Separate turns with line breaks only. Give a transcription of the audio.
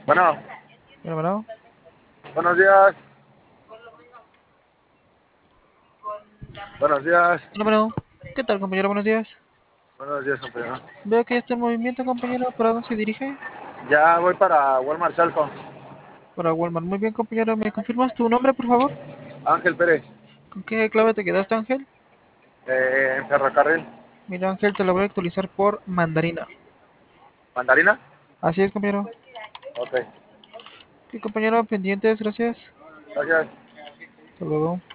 Bueno,
Bueno, bueno.
buenos días. Buenos días.
Bueno, bueno. ¿Qué tal, compañero? Buenos días.
Buenos días, compañero.
Veo que ya está en movimiento, compañero. ¿Para dónde se dirige?
Ya voy para Walmart Chalco.
Para Walmart. Muy bien, compañero. ¿Me confirmas tu nombre, por favor?
Ángel Pérez,
¿Con qué clave te quedaste, Ángel?
en Ferrocarril.
Mira, Ángel, te lo voy a actualizar por mandarina.
¿Mandarina?
Así es, compañero.
Ok,
Ok, compañero, pendientes, gracias.
gracias.
Hasta luego.